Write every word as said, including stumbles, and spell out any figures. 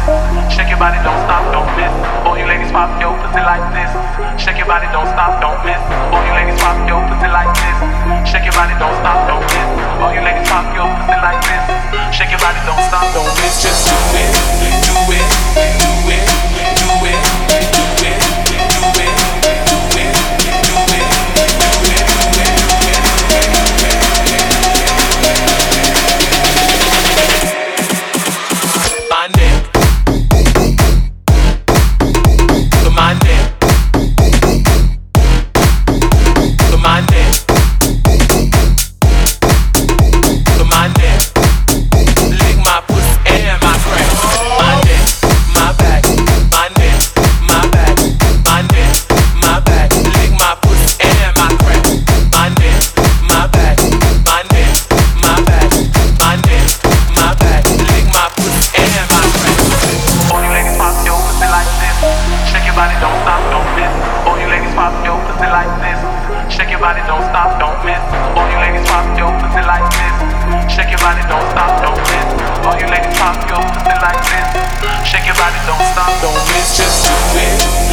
Shake your body, don't stop, don't miss. All you ladies pop your pussy like this. Shake your body, don't stop, don't miss. All you ladies pop your pussy like this. Shake your body, don't stop, don't miss. All you ladies pop your pussy like this. Shake your body, don't stop, don't miss. Just do it, do it, do it, do it, do it, do it, do it, do it, do it, my neck, to my neck, to my neck, to my neck, lick my pussy and my crack, my neck, my back, my neck, my back, my neck, my back, lick my pussy and my crack, my neck, my back, my neck, my back, my neck, my back, lick my pussy and my crack. All you ladies pop your pussy like this. Shake your body, don't stop, don't miss. All you ladies pop your pussy like this. Shake your body, don't stop, don't miss. All you ladies pop your pussy like this. Shake your body, don't stop, don't miss. All you ladies pop your pussy like this. Shake your body, don't stop, don't miss. Just do it.